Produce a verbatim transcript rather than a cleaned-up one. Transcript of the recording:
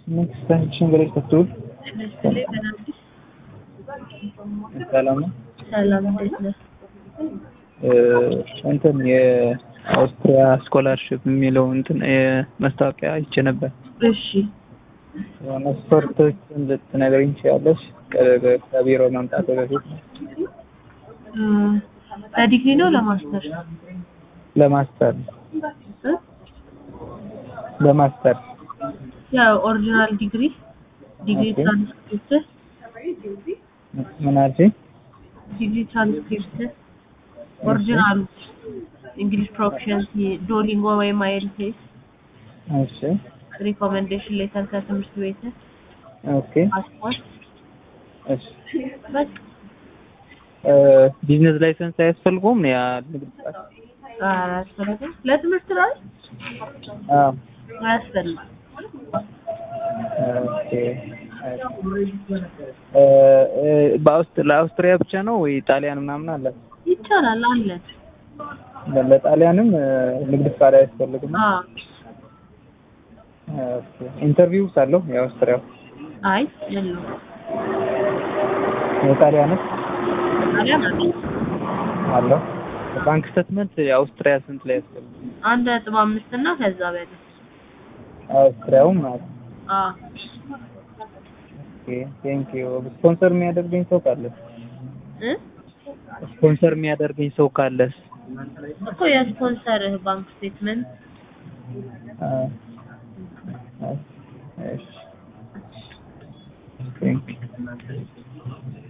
next section ገለጽ ተጥቷል ሰላም ሰላም እንዴት ነህ? እንትን የአውስትሪያ ስኮላርሺፕ የሚለው እንትን ማስታወቂያ አይቼ ነበር። እሺ መስፈርቶች እንድትነግሪኝ ትችያለሽ? ከቢሮ መምጣት በፊት ለዲግሪ ነው ለማስተር? ለማስተር ለማስተር ያው ኦሪጂናል ዲግሪ ዲግሪ ትራንስክሪፕት ምን አልሽኝ? ዲግሪ ትራንስክሪፕት ኦሪጂናል እንግሊሽ ፕሮፊሸንሲ ዶሊንጎ ወይ ማይልቴስ እሺ ሪኮሜንዴሽን ሌተር ከትምህርት ቤት ኦኬ ፓስፖርት እሺ በስ ቢዝነስ ላይሰንስ አያስፈልገውም ያ ንግድ ፍቃድ አያስፈልግም ለትምህርት ላይ አዎ አያስፈልግም ኦኬ ለአውስትሪያ ብቻ ነው ወይ ጣሊያን ምናምን አለ? ይቻላል አለ። ለጣሊያንም ንግድ ፍቃድ አያስፈልግም? አዎ ኦኬ ኢንተርቪው ሳለው የአውስትሪያው አይ የለም የጣሊያንስ ጣሊያን አለ አለ ባንክ ስቴትመንት የአውስትሪያ ስንት ላይ ያስፈልጋል? አንድ ነጥብ አምስት እና ከዛ በላይ አውስትሪያው ማለት አዎ ኦኬ ቴንክ ዩ ስፖንሰር የሚያደርገኝ ሰው ካለ እ ስፖንሰር የሚያደርገኝ ሰው ካለ እኮ የስፖንሰር ባንክ ስቴትመንት አ እሺ ቴንክ ዩ